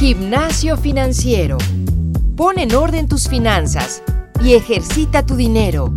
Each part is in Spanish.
Gimnasio financiero. Pon en orden tus finanzas y ejercita tu dinero.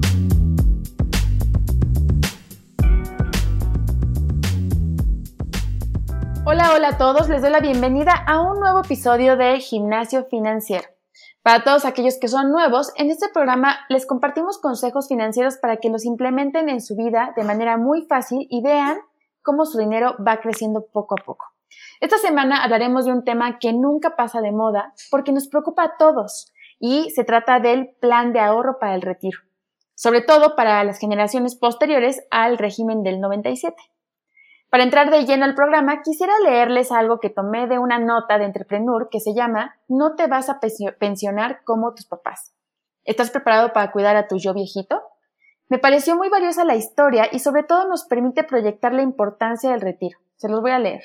Hola a todos, les doy la bienvenida a un nuevo episodio de Gimnasio Financiero. Para todos aquellos que son nuevos, en este programa les compartimos consejos financieros para que los implementen en su vida de manera muy fácil y vean cómo su dinero va creciendo poco a poco. Esta semana hablaremos de un tema que nunca pasa de moda porque nos preocupa a todos y se trata del plan de ahorro para el retiro, sobre todo para las generaciones posteriores al régimen del 97. Para entrar de lleno al programa, quisiera leerles algo que tomé de una nota de Entrepreneur que se llama "No te vas a pensionar como tus papás. ¿Estás preparado para cuidar a tu yo viejito?". Me pareció muy valiosa la historia y sobre todo nos permite proyectar la importancia del retiro. Se los voy a leer.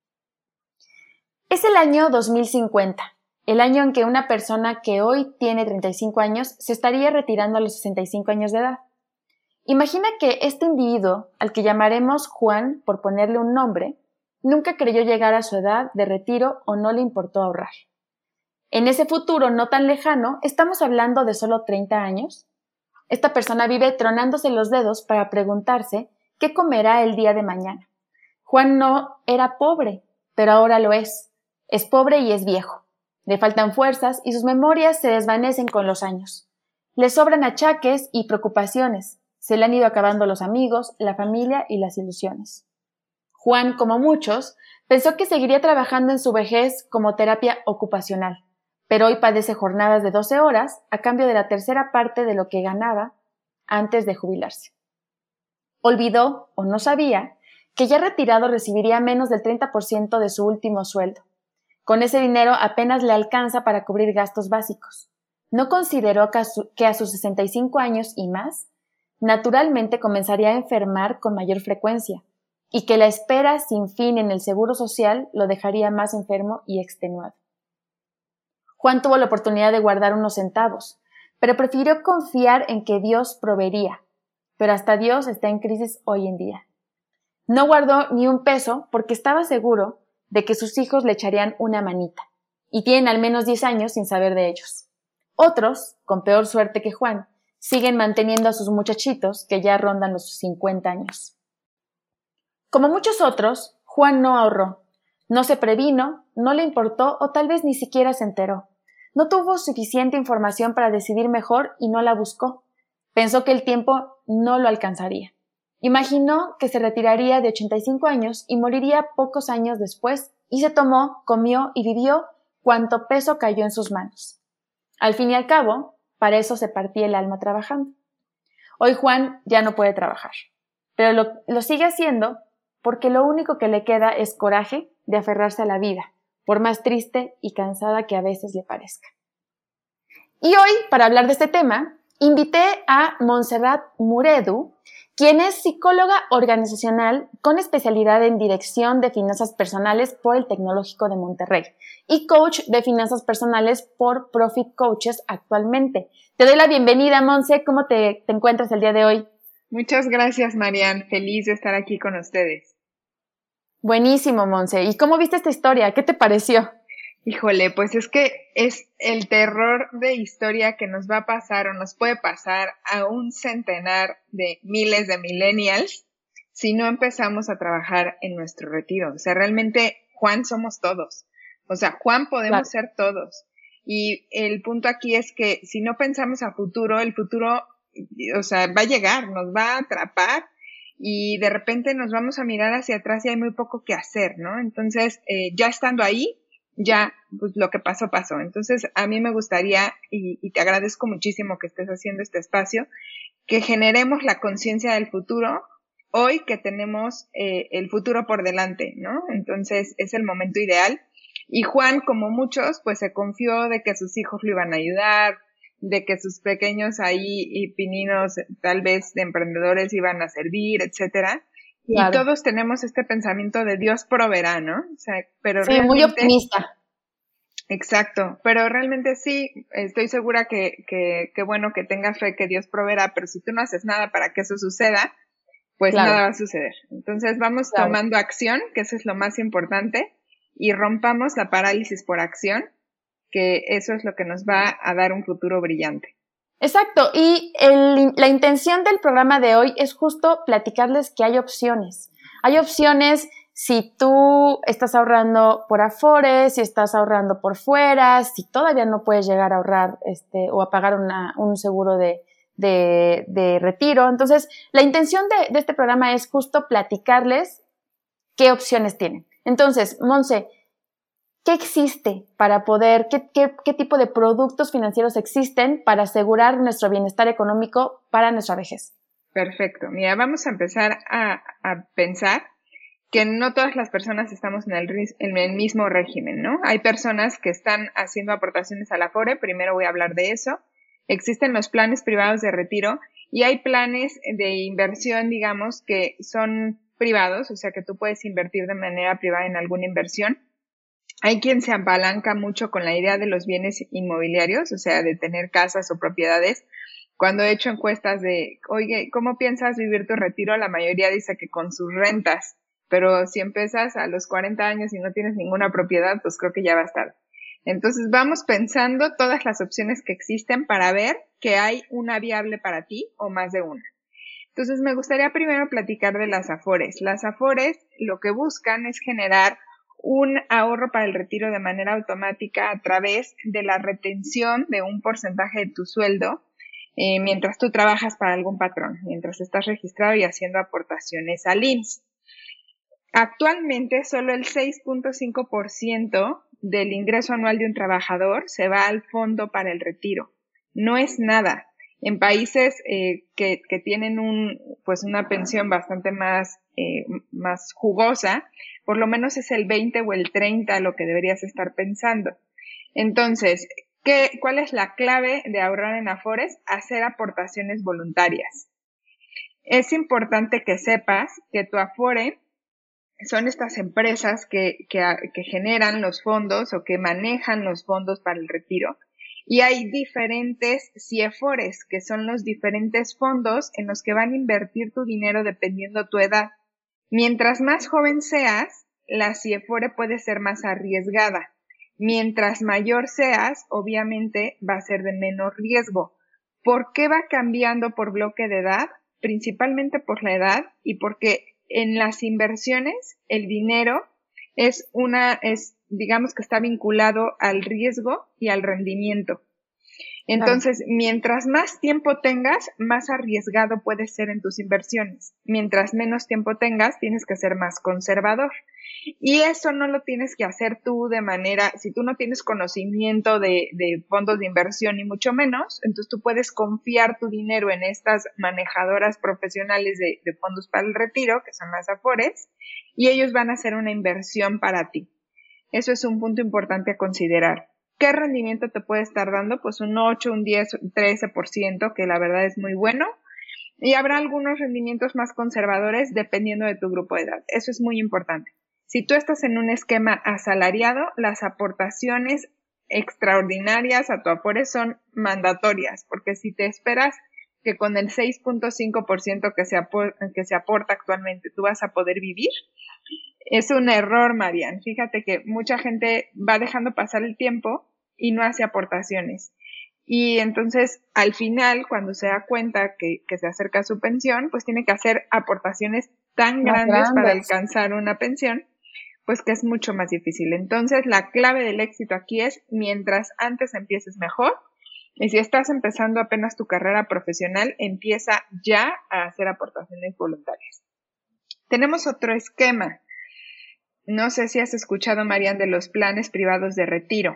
Es el año 2050, el año en que una persona que hoy tiene 35 años se estaría retirando a los 65 años de edad. Imagina que este individuo, al que llamaremos Juan por ponerle un nombre, nunca creyó llegar a su edad de retiro o no le importó ahorrar. En ese futuro no tan lejano, estamos hablando de solo 30 años. Esta persona vive tronándose los dedos para preguntarse qué comerá el día de mañana. Juan no era pobre, pero ahora lo es. Es pobre y es viejo. Le faltan fuerzas y sus memorias se desvanecen con los años. Le sobran achaques y preocupaciones. Se le han ido acabando los amigos, la familia y las ilusiones. Juan, como muchos, pensó que seguiría trabajando en su vejez como terapia ocupacional, pero hoy padece jornadas de 12 horas a cambio de la tercera parte de lo que ganaba antes de jubilarse. Olvidó, o no sabía, que ya retirado recibiría menos del 30% de su último sueldo. Con ese dinero apenas le alcanza para cubrir gastos básicos. No consideró que a sus 65 años y más, naturalmente comenzaría a enfermar con mayor frecuencia y que la espera sin fin en el seguro social lo dejaría más enfermo y extenuado. Juan tuvo la oportunidad de guardar unos centavos, pero prefirió confiar en que Dios proveería, pero hasta Dios está en crisis hoy en día. No guardó ni un peso porque estaba seguro de que sus hijos le echarían una manita, y tienen al menos 10 años sin saber de ellos. Otros, con peor suerte que Juan, siguen manteniendo a sus muchachitos que ya rondan los 50 años. Como muchos otros, Juan no ahorró, no se previno, no le importó o tal vez ni siquiera se enteró. No tuvo suficiente información para decidir mejor y no la buscó. Pensó que el tiempo no lo alcanzaría. Imaginó que se retiraría de 85 años y moriría pocos años después, y se tomó, comió y vivió cuanto peso cayó en sus manos. Al fin y al cabo, para eso se partía el alma trabajando. Hoy Juan ya no puede trabajar, pero lo sigue haciendo porque lo único que le queda es coraje de aferrarse a la vida, por más triste y cansada que a veces le parezca. Y hoy, para hablar de este tema, invité a Montserrat Muredu, quien es psicóloga organizacional con especialidad en dirección de finanzas personales por el Tecnológico de Monterrey y coach de finanzas personales por Profit Coaches actualmente. Te doy la bienvenida, Monse. ¿Cómo te encuentras el día de hoy? Muchas gracias, Marian. Feliz de estar aquí con ustedes. Buenísimo, Monse. ¿Y cómo viste esta historia? ¿Qué te pareció? Híjole, pues es que es el terror de historia que nos va a pasar o nos puede pasar a un centenar de miles de millennials si no empezamos a trabajar en nuestro retiro. O sea, realmente, Juan, somos todos. O sea, Juan podemos ser todos. Y el punto aquí es que si no pensamos a futuro, el futuro, o sea, va a llegar, nos va a atrapar y de repente nos vamos a mirar hacia atrás y hay muy poco que hacer, ¿no? Entonces, ya estando ahí, ya, pues lo que pasó, pasó. Entonces, a mí me gustaría, y te agradezco muchísimo que estés haciendo este espacio, que generemos la conciencia del futuro hoy que tenemos el futuro por delante, ¿no? Entonces, es el momento ideal. Y Juan, como muchos, pues se confió de que sus hijos lo iban a ayudar, de que sus pequeños ahí y pininos, tal vez de emprendedores, iban a servir, etcétera. Claro. Y todos tenemos este pensamiento de Dios proveerá, ¿no? O sea, pero sí, muy optimista. Exacto, pero realmente sí, estoy segura que bueno que tengas fe que Dios proveerá, pero si tú no haces nada para que eso suceda, pues nada va a suceder. Entonces vamos tomando acción, que eso es lo más importante, y rompamos la parálisis por acción, que eso es lo que nos va a dar un futuro brillante. Exacto, y la intención del programa de hoy es justo platicarles que hay opciones. Hay opciones si tú estás ahorrando por Afore, si estás ahorrando por fuera, si todavía no puedes llegar a ahorrar o a pagar un seguro de retiro. Entonces, la intención de este programa es justo platicarles qué opciones tienen. Entonces, Monse, ¿qué existe para poder, qué tipo de productos financieros existen para asegurar nuestro bienestar económico para nuestra vejez? Perfecto. Mira, vamos a empezar a pensar que no todas las personas estamos en el mismo régimen, ¿no? Hay personas que están haciendo aportaciones a la Afore, primero voy a hablar de eso. Existen los planes privados de retiro y hay planes de inversión, digamos, que son privados, o sea que tú puedes invertir de manera privada en alguna inversión. Hay quien se apalanca mucho con la idea de los bienes inmobiliarios, o sea, de tener casas o propiedades. Cuando he hecho encuestas de, oye, ¿cómo piensas vivir tu retiro? La mayoría dice que con sus rentas, pero si empiezas a los 40 años y no tienes ninguna propiedad, pues creo que ya va a estar. Entonces vamos pensando todas las opciones que existen para ver que hay una viable para ti o más de una. Entonces me gustaría primero platicar de las Afores. Las Afores lo que buscan es generar un ahorro para el retiro de manera automática a través de la retención de un porcentaje de tu sueldo mientras tú trabajas para algún patrón, mientras estás registrado y haciendo aportaciones al IMSS. Actualmente solo el 6.5% del ingreso anual de un trabajador se va al fondo para el retiro. No es nada. En países que tienen una pensión bastante más jugosa, por lo menos es el 20 o el 30 lo que deberías estar pensando. Entonces, ¿cuál es la clave de ahorrar en Afores? Hacer aportaciones voluntarias. Es importante que sepas que tu Afore son estas empresas que generan los fondos o que manejan los fondos para el retiro. Y hay diferentes CIEFORES, que son los diferentes fondos en los que van a invertir tu dinero dependiendo tu edad. Mientras más joven seas, la CIEFORE puede ser más arriesgada. Mientras mayor seas, obviamente va a ser de menor riesgo. ¿Por qué va cambiando por bloque de edad? Principalmente por la edad y porque en las inversiones el dinero digamos que está vinculado al riesgo y al rendimiento. Entonces, mientras más tiempo tengas, más arriesgado puedes ser en tus inversiones. Mientras menos tiempo tengas, tienes que ser más conservador. Y eso no lo tienes que hacer tú si tú no tienes conocimiento de fondos de inversión ni mucho menos, entonces tú puedes confiar tu dinero en estas manejadoras profesionales de fondos para el retiro, que son las Afores, y ellos van a hacer una inversión para ti. Eso es un punto importante a considerar. ¿Qué rendimiento te puede estar dando? Pues un 8, un 10, un 13%, que la verdad es muy bueno. Y habrá algunos rendimientos más conservadores dependiendo de tu grupo de edad. Eso es muy importante. Si tú estás en un esquema asalariado, las aportaciones extraordinarias a tu Afore son mandatorias, porque si te esperas que con el 6.5% que se aporta actualmente tú vas a poder vivir, es un error, Marian. Fíjate que mucha gente va dejando pasar el tiempo y no hace aportaciones. Y entonces, al final, cuando se da cuenta que se acerca a su pensión, pues tiene que hacer aportaciones tan grandes para alcanzar una pensión, pues que es mucho más difícil. Entonces, la clave del éxito aquí es, mientras antes empieces mejor, y si estás empezando apenas tu carrera profesional, empieza ya a hacer aportaciones voluntarias. Tenemos otro esquema. No sé si has escuchado, Marian, de los planes privados de retiro.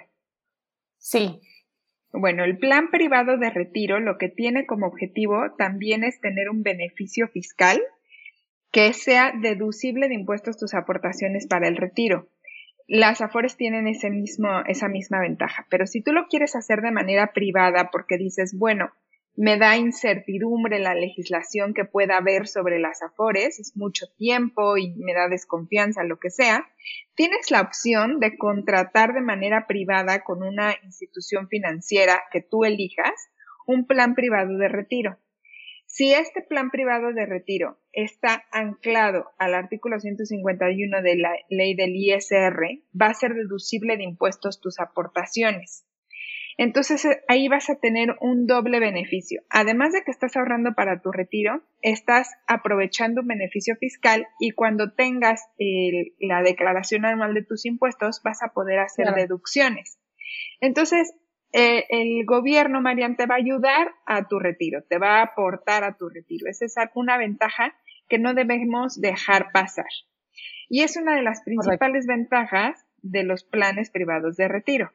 Sí. Bueno, el plan privado de retiro lo que tiene como objetivo también es tener un beneficio fiscal que sea deducible de impuestos tus aportaciones para el retiro. Las Afores tienen esa misma ventaja, pero si tú lo quieres hacer de manera privada porque dices, bueno, me da incertidumbre la legislación que pueda haber sobre las Afores, es mucho tiempo y me da desconfianza, lo que sea, tienes la opción de contratar de manera privada con una institución financiera que tú elijas un plan privado de retiro. Si este plan privado de retiro está anclado al artículo 151 de la ley del ISR, va a ser deducible de impuestos tus aportaciones. Entonces ahí vas a tener un doble beneficio. Además de que estás ahorrando para tu retiro, estás aprovechando un beneficio fiscal y cuando tengas la declaración anual de tus impuestos vas a poder hacer deducciones. Entonces, el gobierno, Marian, te va a ayudar a tu retiro, te va a aportar a tu retiro. Esa es una ventaja que no debemos dejar pasar. Y es una de las principales ventajas de los planes privados de retiro.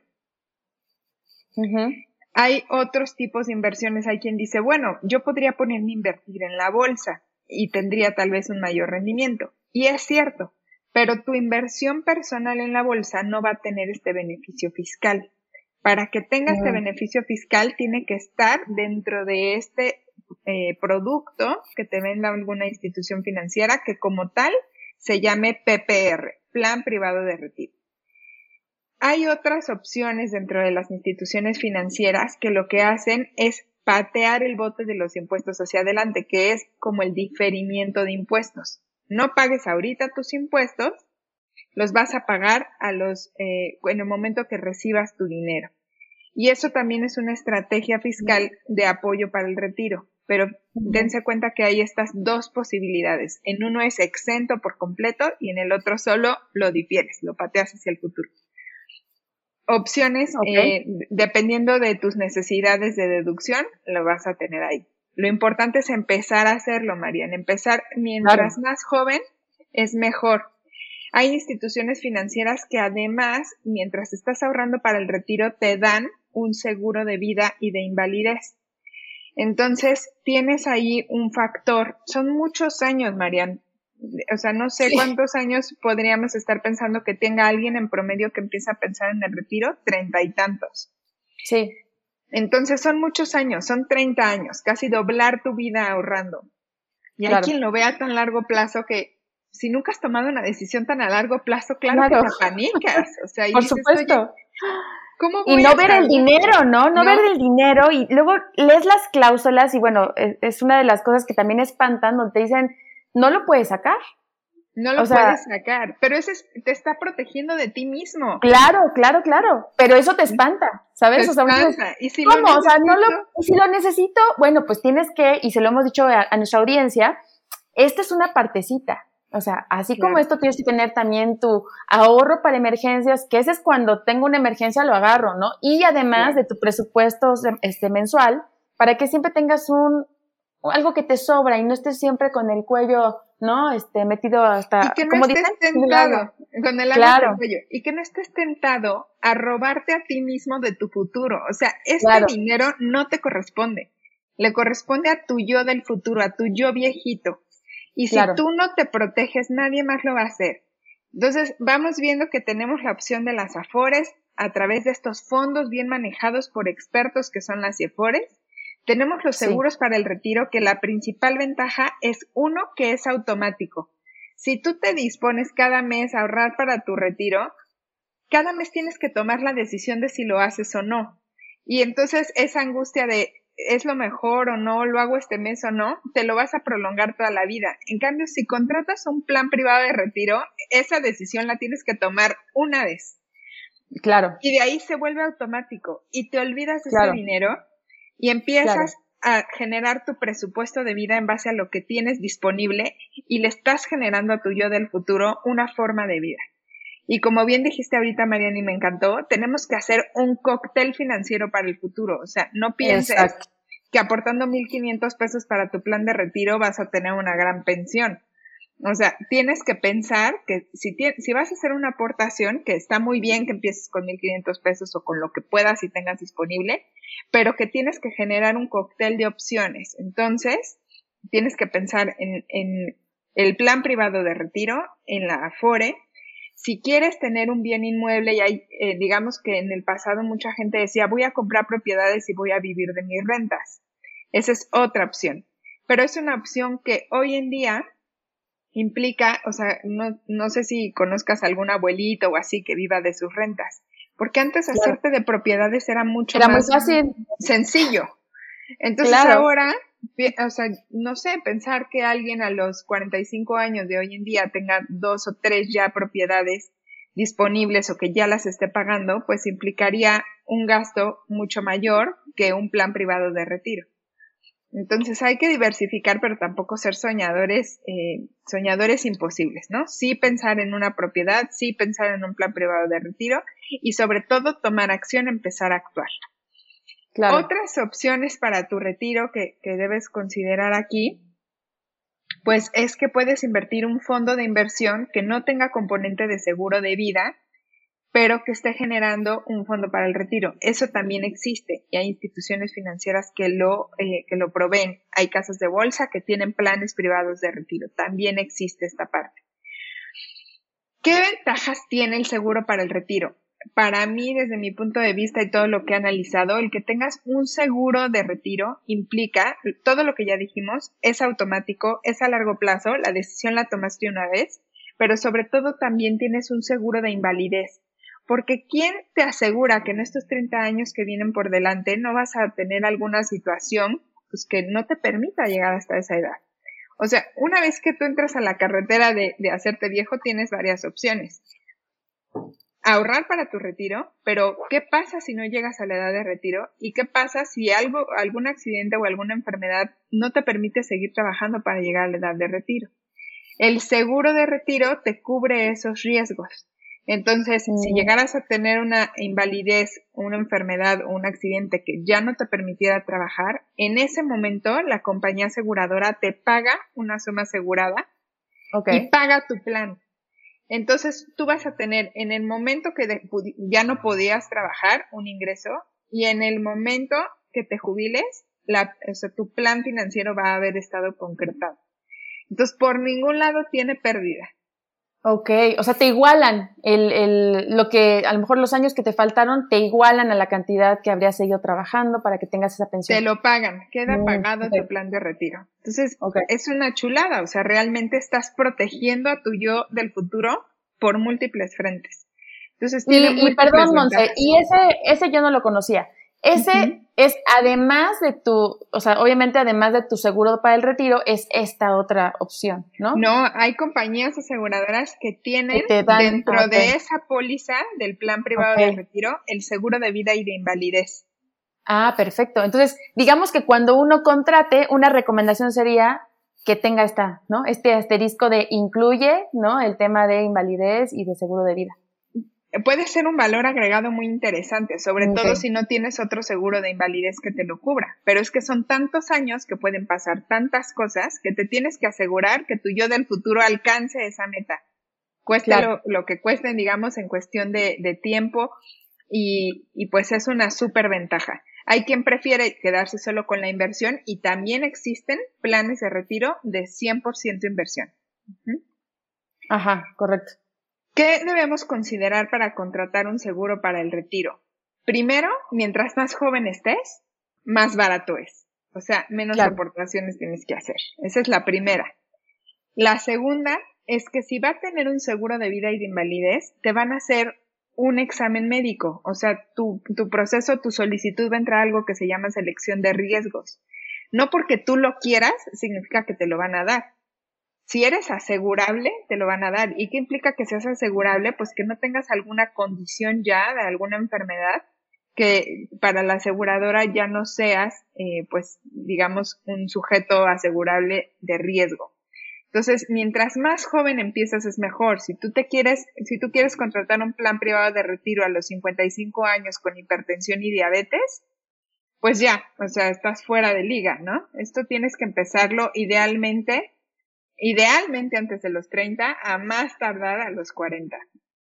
Hay otros tipos de inversiones. Hay quien dice, bueno, yo podría ponerme a invertir en la bolsa y tendría tal vez un mayor rendimiento. Y es cierto, pero tu inversión personal en la bolsa no va a tener este beneficio fiscal. Para que tenga este beneficio fiscal, tiene que estar dentro de este producto que te venda alguna institución financiera que como tal se llame PPR, Plan Privado de Retiro. Hay otras opciones dentro de las instituciones financieras que lo que hacen es patear el bote de los impuestos hacia adelante, que es como el diferimiento de impuestos. No pagues ahorita tus impuestos, los vas a pagar en el momento que recibas tu dinero. Y eso también es una estrategia fiscal de apoyo para el retiro. Pero dense cuenta que hay estas dos posibilidades. En uno es exento por completo y en el otro solo lo difieres, lo pateas hacia el futuro. Opciones, dependiendo de tus necesidades de deducción, lo vas a tener ahí. Lo importante es empezar a hacerlo, Marian. Empezar mientras más joven es mejor. Hay instituciones financieras que además, mientras estás ahorrando para el retiro, te dan un seguro de vida y de invalidez. Entonces, tienes ahí un factor. Son muchos años, Marian. O sea, no sé cuántos años podríamos estar pensando que tenga alguien en promedio que empieza a pensar en el retiro, 30 y tantos. Sí. Entonces son muchos años, son 30 años, casi doblar tu vida ahorrando. Y hay quien lo vea a tan largo plazo que si nunca has tomado una decisión tan a largo plazo, claro. Que te apanicas. O sea, y por dices, supuesto. ¿cómo voy y no ver el dinero, ¿no? Ver el dinero y luego lees las cláusulas y bueno, es una de las cosas que también espantan, donde te dicen, no lo puedes sacar. No lo puedes sacar, pero eso te está protegiendo de ti mismo. Claro, pero eso te espanta, ¿sabes? Te espanta. ¿Y si ¿cómo? O sea, si lo necesito, bueno, pues tienes que, y se lo hemos dicho a nuestra audiencia, esta es una partecita. O sea, así como esto tienes que tener también tu ahorro para emergencias, que ese es cuando tengo una emergencia lo agarro, ¿no? Y además de tu presupuesto mensual, para que siempre tengas algo que te sobra y no estés siempre con el cuello, ¿no? Metido hasta, y que no estés tentado con el agua en el cuello, y que no estés tentado a robarte a ti mismo de tu futuro. O sea, dinero no te corresponde, le corresponde a tu yo del futuro, a tu yo viejito. Y si tú no te proteges, nadie más lo va a hacer. Entonces, vamos viendo que tenemos la opción de las Afores a través de estos fondos bien manejados por expertos que son las Afores. Tenemos los seguros para el retiro, que la principal ventaja es que es automático. Si tú te dispones cada mes a ahorrar para tu retiro, cada mes tienes que tomar la decisión de si lo haces o no. Y entonces esa angustia de ¿es lo mejor o no? ¿Lo hago este mes o no? Te lo vas a prolongar toda la vida. En cambio, si contratas un plan privado de retiro, esa decisión la tienes que tomar una vez. Claro. Y de ahí se vuelve automático. Y te olvidas de ese dinero y empiezas a generar tu presupuesto de vida en base a lo que tienes disponible y le estás generando a tu yo del futuro una forma de vida. Y como bien dijiste ahorita, Mariana, y me encantó, tenemos que hacer un cóctel financiero para el futuro. O sea, no pienses que aportando 1,500 pesos para tu plan de retiro vas a tener una gran pensión. O sea, tienes que pensar que si vas a hacer una aportación, que está muy bien que empieces con 1,500 pesos o con lo que puedas y tengas disponible, pero que tienes que generar un cóctel de opciones. Entonces, tienes que pensar en el plan privado de retiro, en la Afore. Si quieres tener un bien inmueble, y hay, digamos que en el pasado mucha gente decía, voy a comprar propiedades y voy a vivir de mis rentas. Esa es otra opción. Pero es una opción que hoy en día implica, o sea, no sé si conozcas algún abuelito o así que viva de sus rentas. Porque antes hacerte de propiedades era mucho más muy fácil. Sencillo. Entonces ahora o sea, no sé, pensar que alguien a los 45 años de hoy en día tenga 2 o 3 ya propiedades disponibles o que ya las esté pagando, pues implicaría un gasto mucho mayor que un plan privado de retiro. Entonces hay que diversificar, pero tampoco ser soñadores imposibles, ¿no? Sí pensar en una propiedad, sí pensar en un plan privado de retiro y sobre todo tomar acción, empezar a actuar. Claro. Otras opciones para tu retiro que debes considerar aquí, pues es que puedes invertir un fondo de inversión que no tenga componente de seguro de vida, pero que esté generando un fondo para el retiro. Eso también existe y hay instituciones financieras que lo proveen. Hay casas de bolsa que tienen planes privados de retiro. También existe esta parte. ¿Qué ventajas tiene el seguro para el retiro? Para mí, desde mi punto de vista y todo lo que he analizado, el que tengas un seguro de retiro implica, todo lo que ya dijimos, es automático, es a largo plazo, la decisión la tomaste una vez, pero sobre todo también tienes un seguro de invalidez. Porque ¿quién te asegura que en estos 30 años que vienen por delante no vas a tener alguna situación pues, que no te permita llegar hasta esa edad? O sea, una vez que tú entras a la carretera de hacerte viejo, tienes varias opciones. Ahorrar para tu retiro, pero ¿qué pasa si no llegas a la edad de retiro? ¿Y qué pasa si algún accidente o alguna enfermedad no te permite seguir trabajando para llegar a la edad de retiro? El seguro de retiro te cubre esos riesgos. Entonces, si llegaras a tener una invalidez, una enfermedad o un accidente que ya no te permitiera trabajar, en ese momento la compañía aseguradora te paga una suma asegurada y paga tu plan. Entonces, tú vas a tener en el momento que ya no podías trabajar un ingreso y en el momento que te jubiles, tu plan financiero va a haber estado concretado. Entonces, por ningún lado tiene pérdida. Ok, o sea, te igualan lo que, a lo mejor los años que te faltaron, te igualan a la cantidad que habrías seguido trabajando para que tengas esa pensión. Te lo pagan, queda pagado tu plan de retiro. Entonces, es una chulada, o sea, realmente estás protegiendo a tu yo del futuro por múltiples frentes. Entonces, tiene múltiples perdón, ventajas. Monse, y ese yo no lo conocía. Ese es además de o sea, obviamente además de tu seguro para el retiro, es esta otra opción, ¿no? No, hay compañías aseguradoras que tienen dentro de esa póliza del plan privado de retiro el seguro de vida y de invalidez. Ah, perfecto. Entonces, digamos que cuando uno contrate, una recomendación sería que tenga ¿no? Este asterisco de incluye, ¿no? El tema de invalidez y de seguro de vida. Puede ser un valor agregado muy interesante, sobre todo si no tienes otro seguro de invalidez que te lo cubra. Pero es que son tantos años que pueden pasar tantas cosas que te tienes que asegurar que tu yo del futuro alcance esa meta. Cueste lo que cueste, digamos, en cuestión de tiempo y pues es una súper ventaja. Hay quien prefiere quedarse solo con la inversión y también existen planes de retiro de 100% inversión. Ajá, correcto. ¿Qué debemos considerar para contratar un seguro para el retiro? Primero, mientras más joven estés, más barato es. O sea, menos aportaciones tienes que hacer. Esa es la primera. La segunda es que si va a tener un seguro de vida y de invalidez, te van a hacer un examen médico. O sea, tu proceso, tu solicitud va a entrar a algo que se llama selección de riesgos. No porque tú lo quieras, significa que te lo van a dar. Si eres asegurable, te lo van a dar. ¿Y qué implica que seas asegurable? Pues que no tengas alguna condición ya de alguna enfermedad que para la aseguradora ya no seas, pues, digamos, un sujeto asegurable de riesgo. Entonces, mientras más joven empiezas es mejor. Si tú quieres contratar un plan privado de retiro a los 55 años con hipertensión y diabetes, pues ya, o sea, estás fuera de liga, ¿no? Esto tienes que empezarlo idealmente antes de los 30, a más tardar a los 40.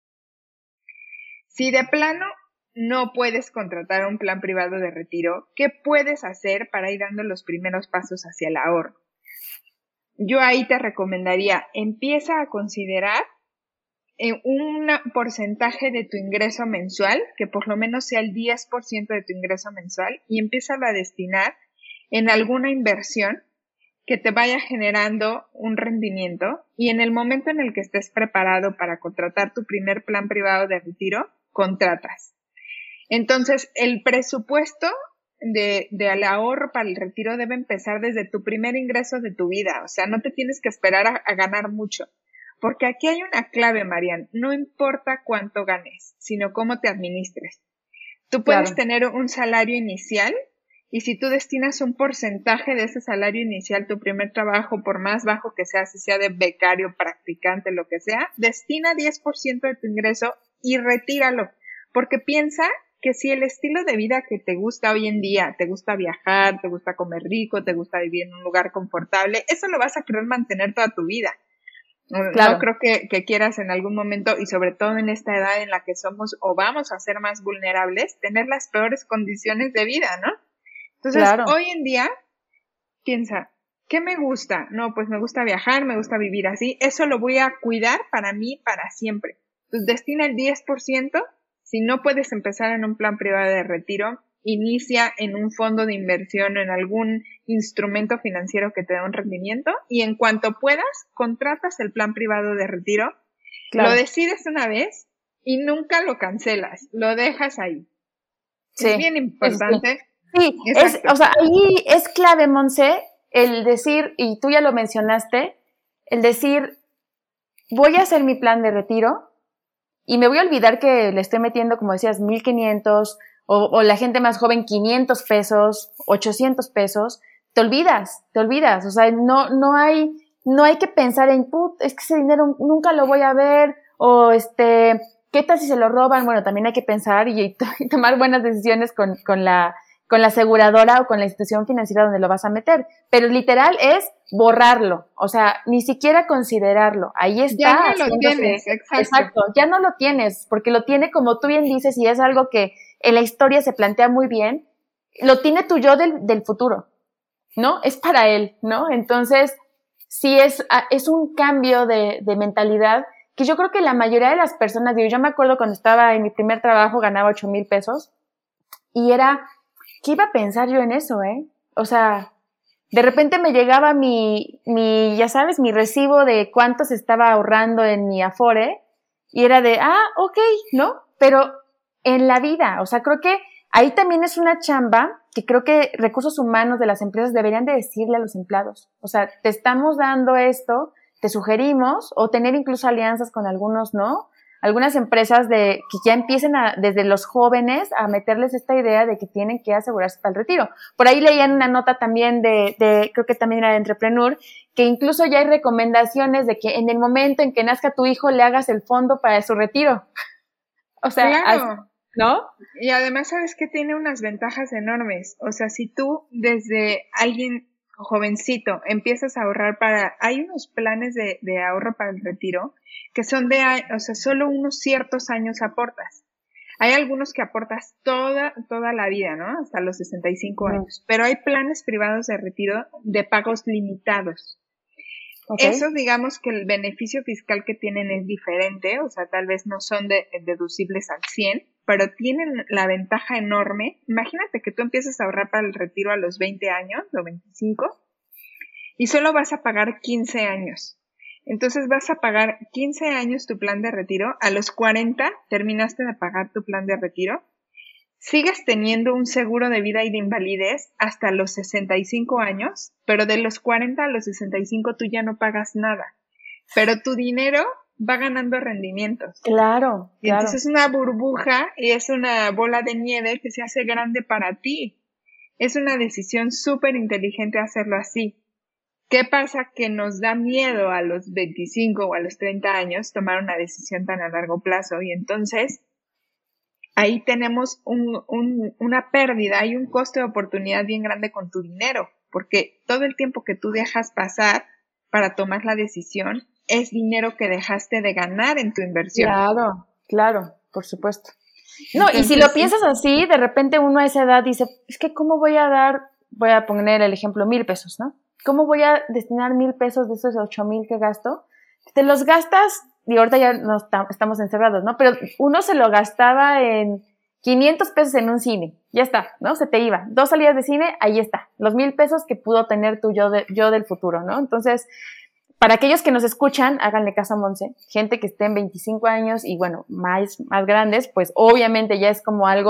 Si de plano no puedes contratar un plan privado de retiro, ¿qué puedes hacer para ir dando los primeros pasos hacia el ahorro? Yo ahí te recomendaría, empieza a considerar un porcentaje de tu ingreso mensual, que por lo menos sea el 10% de tu ingreso mensual, y empieza a destinar en alguna inversión que te vaya generando un rendimiento y en el momento en el que estés preparado para contratar tu primer plan privado de retiro, contratas. Entonces, el presupuesto del ahorro para el retiro debe empezar desde tu primer ingreso de tu vida. O sea, no te tienes que esperar a ganar mucho. Porque aquí hay una clave, Marian. No importa cuánto ganes, sino cómo te administres. Tú puedes tener un salario inicial y si tú destinas un porcentaje de ese salario inicial, tu primer trabajo, por más bajo que sea, si sea de becario, practicante, lo que sea, destina 10% de tu ingreso y retíralo. Porque piensa que si el estilo de vida que te gusta hoy en día, te gusta viajar, te gusta comer rico, te gusta vivir en un lugar confortable, eso lo vas a querer mantener toda tu vida. Claro. No creo que quieras en algún momento, y sobre todo en esta edad en la que somos o vamos a ser más vulnerables, tener las peores condiciones de vida, ¿no? Entonces, hoy en día, piensa, ¿qué me gusta? No, pues me gusta viajar, me gusta vivir así, eso lo voy a cuidar para mí, para siempre. Entonces, destina el 10%, si no puedes empezar en un plan privado de retiro, inicia en un fondo de inversión o en algún instrumento financiero que te dé un rendimiento y en cuanto puedas, contratas el plan privado de retiro, lo decides una vez y nunca lo cancelas, lo dejas ahí. Sí, es bien importante. Sí, o sea, ahí es clave, Monse, el decir, y tú ya lo mencionaste, el decir, voy a hacer mi plan de retiro y me voy a olvidar que le estoy metiendo, como decías, 1,500 o la gente más joven 500 pesos, 800 pesos, te olvidas, o sea, no hay que pensar en, es que ese dinero nunca lo voy a ver, o ¿qué tal si se lo roban? Bueno, también hay que pensar y tomar buenas decisiones con la aseguradora o con la institución financiera donde lo vas a meter, pero literal es borrarlo, o sea, ni siquiera considerarlo, ahí está. Ya no lo tienes, exacto, ya no lo tienes, porque lo tiene, como tú bien dices, y es algo que en la historia se plantea muy bien, lo tiene tu yo del futuro, ¿no? Es para él, ¿no? Entonces, sí es un cambio de mentalidad que yo creo que la mayoría de las personas, yo me acuerdo cuando estaba en mi primer trabajo, ganaba 8,000 pesos, y era, ¿qué iba a pensar yo en eso, O sea, de repente me llegaba mi, ya sabes, mi recibo de cuánto se estaba ahorrando en mi Afore, y era de, ok, ¿no? Pero en la vida, o sea, creo que ahí también es una chamba que creo que recursos humanos de las empresas deberían de decirle a los empleados, o sea, te estamos dando esto, te sugerimos, o tener incluso alianzas con algunos, ¿no? Algunas empresas que ya empiecen desde los jóvenes a meterles esta idea de que tienen que asegurarse para el retiro. Por ahí leían una nota también creo que también era de Entrepreneur, que incluso ya hay recomendaciones de que en el momento en que nazca tu hijo le hagas el fondo para su retiro. O sea, claro. ¿No? Y además, ¿sabes qué? Tiene unas ventajas enormes. O sea, si tú desde alguien jovencito empiezas a ahorrar hay unos planes de ahorro para el retiro que son o sea, solo unos ciertos años aportas. Hay algunos que aportas toda la vida, ¿no? Hasta los 65 años. Pero hay planes privados de retiro de pagos limitados. Okay. Esos, digamos que el beneficio fiscal que tienen es diferente, o sea, tal vez no son deducibles al 100, pero tienen la ventaja enorme. Imagínate que tú empiezas a ahorrar para el retiro a los 20 años o 25 y solo vas a pagar 15 años. Entonces vas a pagar 15 años tu plan de retiro, a los 40 terminaste de pagar tu plan de retiro, sigues teniendo un seguro de vida y de invalidez hasta los 65 años, pero de los 40 a los 65 tú ya no pagas nada, pero tu dinero va ganando rendimientos. Claro. Y entonces es una burbuja y es una bola de nieve que se hace grande para ti. Es una decisión súper inteligente hacerlo así. ¿Qué pasa? Que nos da miedo a los 25 o a los 30 años tomar una decisión tan a largo plazo y entonces ahí tenemos una pérdida, hay un costo de oportunidad bien grande con tu dinero, porque todo el tiempo que tú dejas pasar para tomar la decisión es dinero que dejaste de ganar en tu inversión. Claro, por supuesto. No, entonces, y si lo piensas así, de repente uno a esa edad dice, es que ¿cómo voy a poner el ejemplo, 1,000 pesos, ¿no? ¿Cómo voy a destinar 1,000 pesos de esos 8,000 que gasto? Te los gastas, y ahorita ya no estamos encerrados, ¿no? Pero uno se lo gastaba en 500 pesos en un cine, ya está, ¿no? Se te iba. 2 salidas de cine, ahí está. Los 1,000 pesos que pudo tener tu yo del futuro, ¿no? Entonces, para aquellos que nos escuchan, háganle caso a Monse. Gente que esté en 25 años y, bueno, más grandes, pues obviamente ya es como algo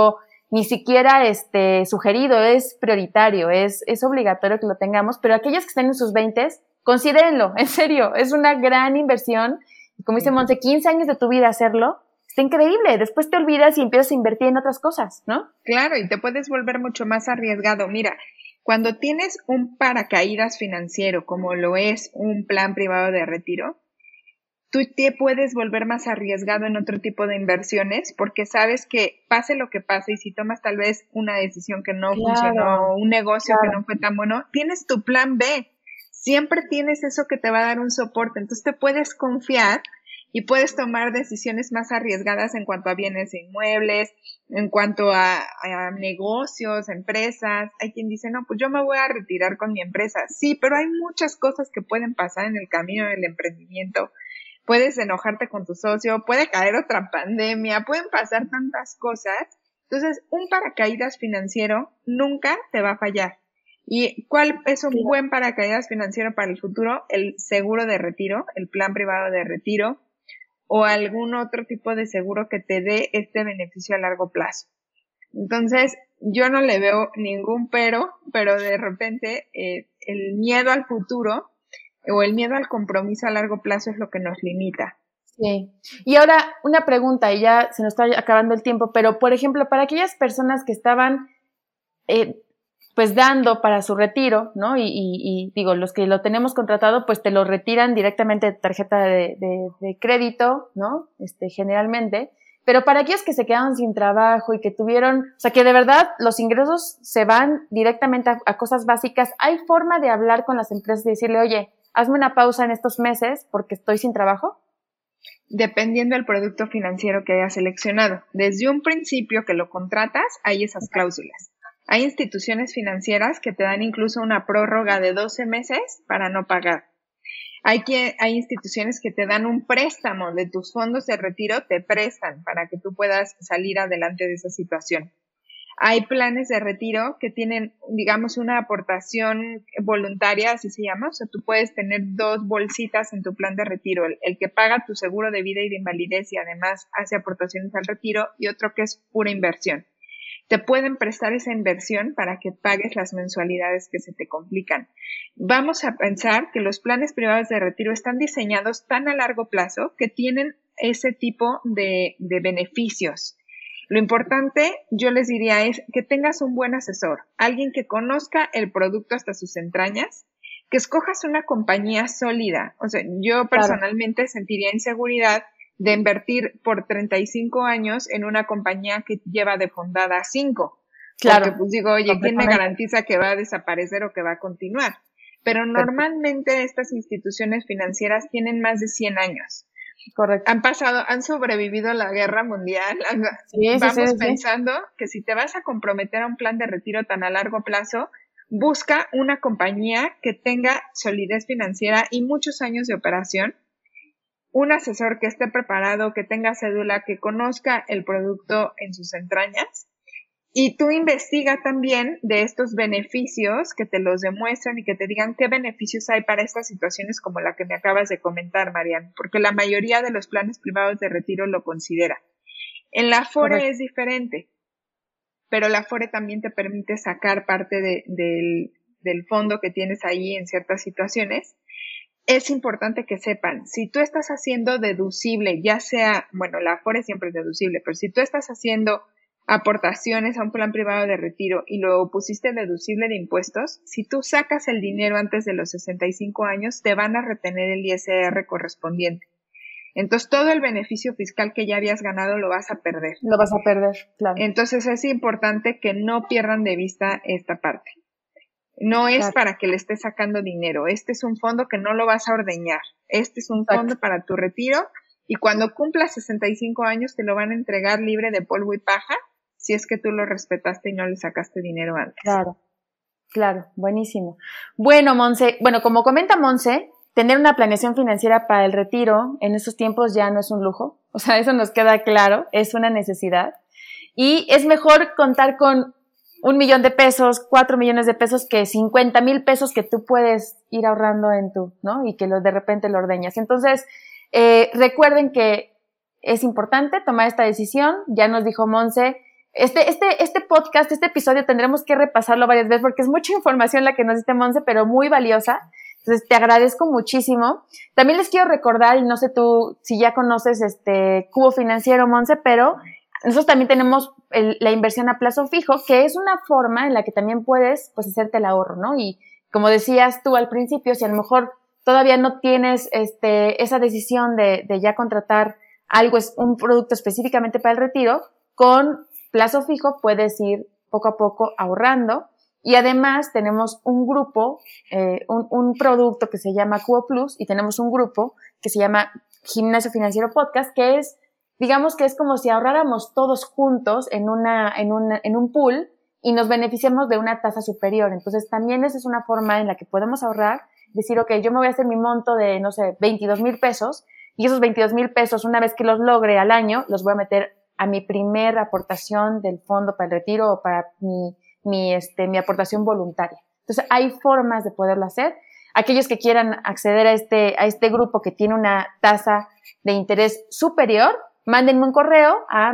ni siquiera sugerido, es prioritario, es obligatorio que lo tengamos, pero aquellos que están en sus 20s, considérenlo, en serio, es una gran inversión. Y como dice Monse, 15 años de tu vida hacerlo, está increíble. Después te olvidas y empiezas a invertir en otras cosas, ¿no? Claro, y te puedes volver mucho más arriesgado. Mira, cuando tienes un paracaídas financiero, como lo es un plan privado de retiro, tú te puedes volver más arriesgado en otro tipo de inversiones porque sabes que pase lo que pase y si tomas tal vez una decisión que no funcionó, un negocio que no fue tan bueno, tienes tu plan B. Siempre tienes eso que te va a dar un soporte. Entonces te puedes confiar y puedes tomar decisiones más arriesgadas en cuanto a bienes inmuebles, en cuanto a negocios, empresas. Hay quien dice, no, pues yo me voy a retirar con mi empresa. Sí, pero hay muchas cosas que pueden pasar en el camino del emprendimiento. Puedes enojarte con tu socio, puede caer otra pandemia, pueden pasar tantas cosas. Entonces, un paracaídas financiero nunca te va a fallar. ¿Y cuál es un buen paracaídas financiero para el futuro? El seguro de retiro, el plan privado de retiro o algún otro tipo de seguro que te dé este beneficio a largo plazo. Entonces, yo no le veo ningún pero de repente el miedo al futuro o el miedo al compromiso a largo plazo es lo que nos limita. Sí. Y ahora una pregunta, y ya se nos está acabando el tiempo, pero por ejemplo, para aquellas personas que estaban pues dando para su retiro, ¿no? Y digo, los que lo tenemos contratado, pues te lo retiran directamente de tarjeta de crédito, ¿no? Generalmente. Pero para aquellos que se quedaron sin trabajo y que tuvieron, o sea, que de verdad los ingresos se van directamente a cosas básicas, ¿hay forma de hablar con las empresas y decirle, oye, hazme una pausa en estos meses porque estoy sin trabajo? Dependiendo del producto financiero que hayas seleccionado. Desde un principio que lo contratas, hay esas cláusulas. Hay instituciones financieras que te dan incluso una prórroga de 12 meses para no pagar. Hay instituciones que te dan un préstamo de tus fondos de retiro, te prestan para que tú puedas salir adelante de esa situación. Hay planes de retiro que tienen, digamos, una aportación voluntaria, así se llama. O sea, tú puedes tener 2 bolsitas en tu plan de retiro. El que paga tu seguro de vida y de invalidez y además hace aportaciones al retiro y otro que es pura inversión. Te pueden prestar esa inversión para que pagues las mensualidades que se te complican. Vamos a pensar que los planes privados de retiro están diseñados tan a largo plazo que tienen ese tipo de beneficios. Lo importante, yo les diría, es que tengas un buen asesor, alguien que conozca el producto hasta sus entrañas, que escojas una compañía sólida. O sea, yo personalmente sentiría inseguridad de invertir por 35 años en una compañía que lleva de fundada 5. Claro. Porque pues digo, oye, ¿quién me garantiza que va a desaparecer o que va a continuar? Pero normalmente estas instituciones financieras tienen más de 100 años. Correcto. Han sobrevivido a la guerra mundial. Vamos pensando que si te vas a comprometer a un plan de retiro tan a largo plazo, busca una compañía que tenga solidez financiera y muchos años de operación, un asesor que esté preparado, que tenga cédula, que conozca el producto en sus entrañas. Y tú investiga también de estos beneficios que te los demuestran y que te digan qué beneficios hay para estas situaciones como la que me acabas de comentar, Marian, porque la mayoría de los planes privados de retiro lo considera. En la Afore es diferente, pero la Afore también te permite sacar parte del fondo que tienes ahí en ciertas situaciones. Es importante que sepan, si tú estás haciendo deducible, ya sea, bueno, la Afore siempre es deducible, pero si tú estás haciendo aportaciones a un plan privado de retiro y lo pusiste deducible de impuestos, si tú sacas el dinero antes de los 65 años, te van a retener el ISR correspondiente. Entonces, todo el beneficio fiscal que ya habías ganado lo vas a perder. Lo vas a perder, claro. Entonces, es importante que no pierdan de vista esta parte. No es para que le estés sacando dinero. Este es un fondo que no lo vas a ordeñar. Este es un fondo para tu retiro y cuando cumplas 65 años te lo van a entregar libre de polvo y paja si es que tú lo respetaste y no le sacaste dinero antes. Claro, buenísimo. Bueno, Monse, como comenta Monse, tener una planeación financiera para el retiro en estos tiempos ya no es un lujo. O sea, eso nos queda claro, es una necesidad. Y es mejor contar con 1 millón de pesos, 4 millones de pesos que 50,000 pesos que tú puedes ir ahorrando ¿no? Y que de repente lo ordeñas. Entonces, recuerden que es importante tomar esta decisión. Ya nos dijo Monse, Este podcast, este episodio tendremos que repasarlo varias veces porque es mucha información la que nos diste, Monse, pero muy valiosa. Entonces, te agradezco muchísimo. También les quiero recordar, y no sé tú si ya conoces Cubo Financiero, Monse, pero nosotros también tenemos la inversión a plazo fijo, que es una forma en la que también puedes, pues, hacerte el ahorro, ¿no? Y como decías tú al principio, si a lo mejor todavía no tienes esa decisión de ya contratar algo, es un producto específicamente para el retiro, con plazo fijo puedes ir poco a poco ahorrando. Y además tenemos un grupo, un producto que se llama Cubo Plus, y tenemos un grupo que se llama Gimnasio Financiero Podcast, que es, digamos que es como si ahorráramos todos juntos en un pool y nos beneficiamos de una tasa superior. Entonces también esa es una forma en la que podemos ahorrar, decir, ok, yo me voy a hacer mi monto de, no sé, 22,000 pesos, y esos 22,000 pesos, una vez que los logre al año, los voy a meter a mi primera aportación del fondo para el retiro o para mi aportación voluntaria. Entonces, hay formas de poderlo hacer. Aquellos que quieran acceder a este grupo que tiene una tasa de interés superior, mándenme un correo a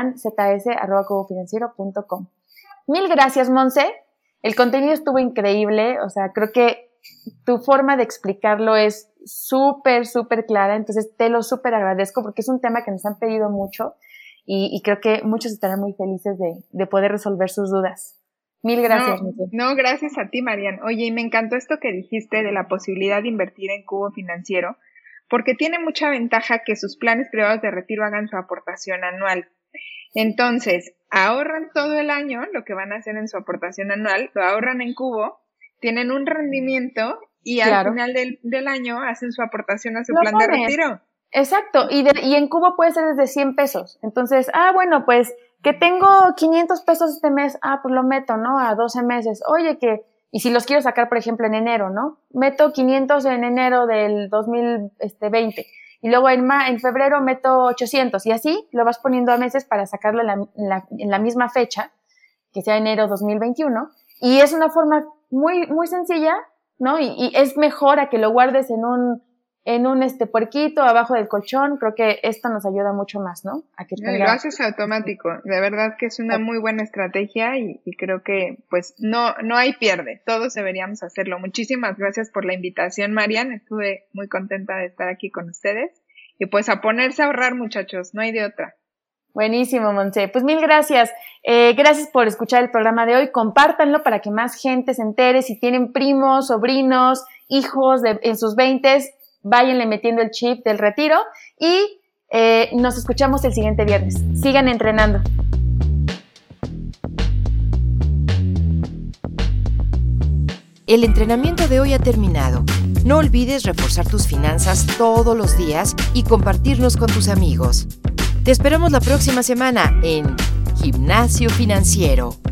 marianzs@cubofinanciero.com. Mil gracias, Monse. El contenido estuvo increíble. O sea, creo que tu forma de explicarlo es súper, súper clara. Entonces, te lo súper agradezco porque es un tema que nos han pedido mucho y creo que muchos estarán muy felices de poder resolver sus dudas. Mil gracias. No, gracias a ti, Marian. Oye, y me encantó esto que dijiste de la posibilidad de invertir en Cubo Financiero, porque tiene mucha ventaja que sus planes privados de retiro hagan su aportación anual. Entonces, ahorran todo el año lo que van a hacer en su aportación anual, lo ahorran en Cubo, tienen un rendimiento y al final del año hacen su aportación a su plan de retiro. Exacto, y en Cubo puede ser desde 100 pesos. Entonces, bueno, pues que tengo 500 pesos este mes, pues lo meto, ¿no? A 12 meses. Oye, y si los quiero sacar, por ejemplo, en enero, ¿no? Meto 500 en enero del 2020. Y luego en febrero meto 800. Y así lo vas poniendo a meses para sacarlo en la misma fecha, que sea enero 2021. Y es una forma muy, muy sencilla, ¿no? Y es mejor a que lo guardes en un puerquito abajo del colchón. Creo que esto nos ayuda mucho más, ¿no? Lo haces automático. De verdad que es una muy buena estrategia y creo que pues no hay pierde. Todos deberíamos hacerlo. Muchísimas gracias por la invitación, Marian. Estuve muy contenta de estar aquí con ustedes. Y pues a ponerse a ahorrar, muchachos. No hay de otra. Buenísimo, Monse. Pues mil gracias. Gracias por escuchar el programa de hoy. Compártanlo para que más gente se entere. Si tienen primos, sobrinos, hijos en sus 20s, váyanle metiendo el chip del retiro y nos escuchamos el siguiente viernes. Sigan entrenando. El entrenamiento de hoy ha terminado. No olvides reforzar tus finanzas todos los días y compartirnos con tus amigos. Te esperamos la próxima semana en Gimnasio Financiero.